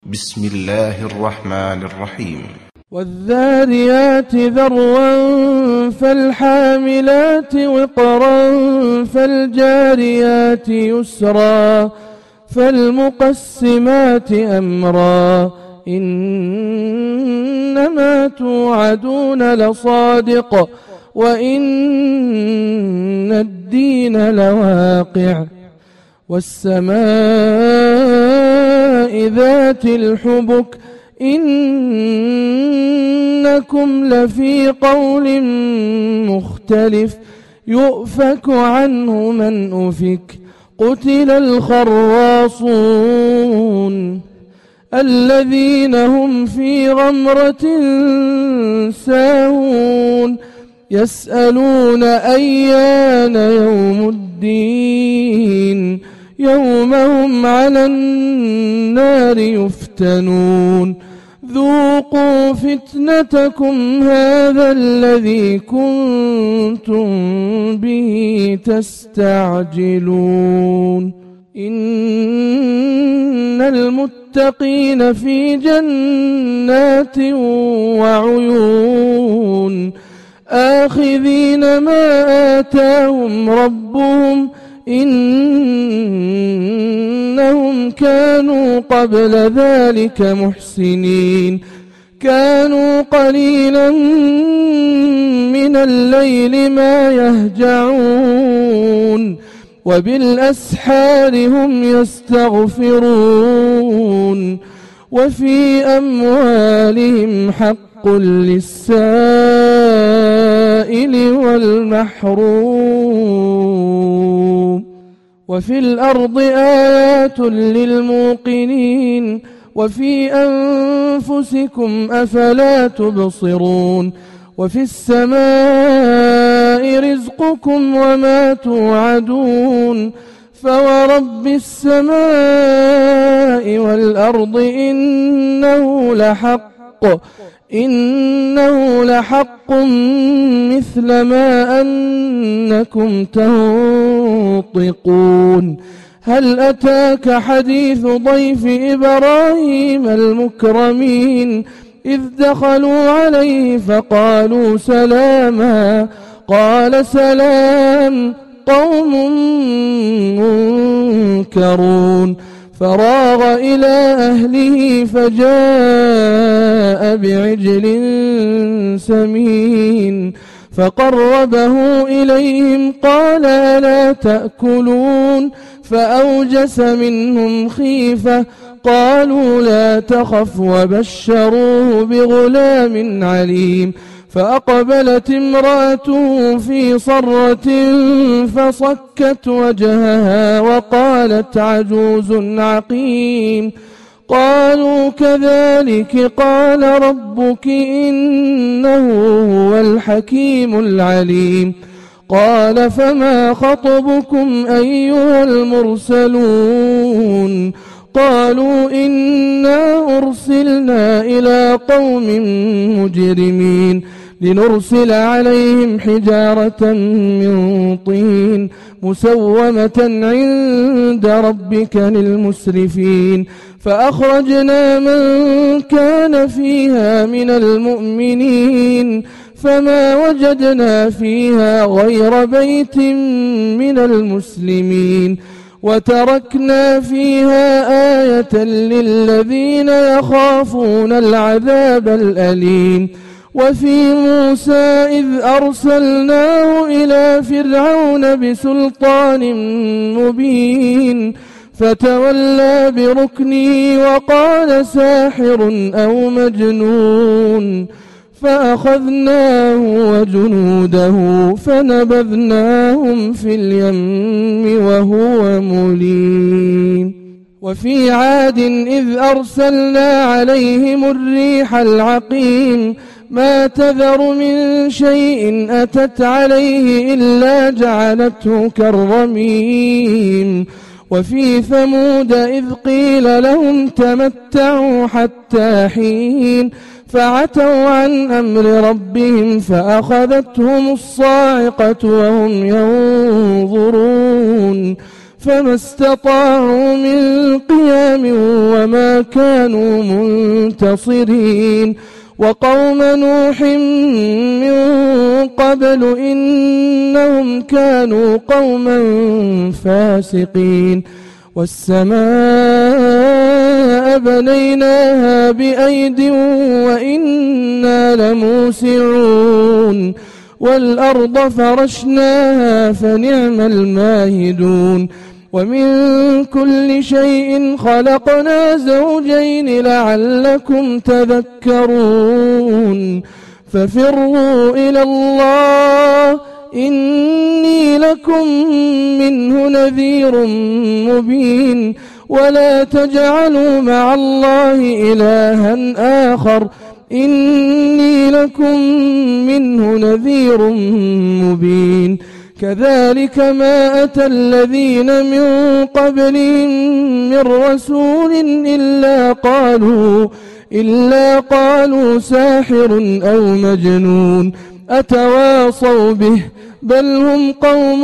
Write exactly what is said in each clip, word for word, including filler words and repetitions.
بسم الله الرحمن الرحيم. والذاريات ذروا فالحاملات وقرا فالجاريات يسرا فالمقسمات أمرا إنما توعدون لصادق وإن الدين لواقع والسماء ذات الحبك إنكم لفي قول مختلف يؤفك عنه من أفك قتل الخراصون الذين هم في غمرة ساهون يسألون أيان يوم الدين يوم هم على النار يفتنون ذوقوا فتنتكم هذا الذي كنتم به تستعجلون إن المتقين في جنات وعيون آخذين ما آتاهم ربهم إنهم كانوا قبل ذلك محسنين كانوا قليلا من الليل ما يهجعون وبالأسحار هم يستغفرون وفي أموالهم حق للسائل والمحروم وفي الأرض آيات للموقنين وفي أنفسكم أفلا تبصرون وفي السماء رزقكم وما توعدون فورب السماء والأرض إنه لحق إنه لحق مثل ما أنكم تنطقون هل أتاك حديث ضيف إبراهيم المكرمين إذ دخلوا عليه فقالوا سلاما قال سلام قوم منكرون فراغ إلى أهله فجاء بعجل سمين فقربه إليهم قال ألا تأكلون فأوجس منهم خيفة قالوا لا تخف وبشروه بغلام عليم فأقبلت امرأته في صرة فصكت وجهها وقالت عجوز عقيم قالوا كذلك قال ربك إنه هو الحكيم العليم قال فما خطبكم أيها المرسلون قالوا إنا أرسلنا إلى قوم مجرمين لنرسل عليهم حجارة من طين مسومة عند ربك للمسرفين فأخرجنا من كان فيها من المؤمنين فما وجدنا فيها غير بيت من المسلمين وتركنا فيها آية للذين يخافون العذاب الأليم وفي موسى إذ أرسلناه إلى فرعون بسلطان مبين فتولى بركنه وقال ساحر أو مجنون فأخذناه وجنوده فنبذناهم في اليم وهو مليم وفي عاد إذ أرسلنا عليهم الريح العقيم ما تذر من شيء أتت عليه إلا جعلته كالرميم وفي ثمود إذ قيل لهم تمتعوا حتى حين فعتوا عن أمر ربهم فأخذتهم الصاعقة وهم ينظرون فما استطاعوا من قيام وما كانوا منتصرين وقوم نوح من قبل إنهم كانوا قوما فاسقين والسماء بنيناها بأيد وإنا لموسعون والأرض فرشناها فنعم الماهدون ومن كل شيء خلقنا زوجين لعلكم تذكرون ففروا إلى الله إني لكم منه نذير مبين ولا تجعلوا مع الله إلها آخر إني لكم منه نذير مبين كذلك ما أتى الذين من قبلهم من رسول إلا قالوا إلا قالوا ساحر أو مجنون أتواصوا به بل هم قوم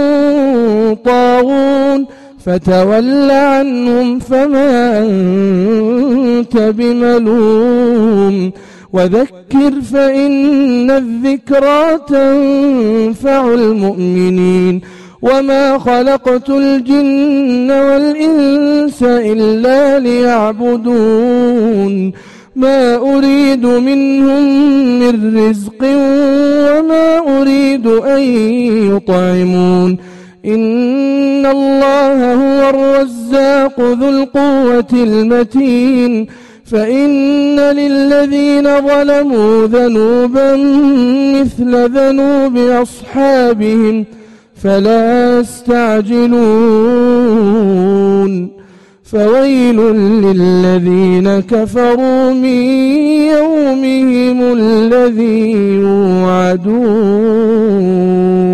طاغون فتول عنهم فما أنت بملوم وذكر فإن الذكرى تنفع المؤمنين وما خلقت الجن والإنس إلا ليعبدون ما أريد منهم من رزق وما أريد أن يطعمون إن الله هو الرزاق ذو القوة المتين فإن للذين ظلموا ذنوبا مثل ذنوب أصحابهم فلا يستعجلون فويل للذين كفروا من يومهم الذي يوعدون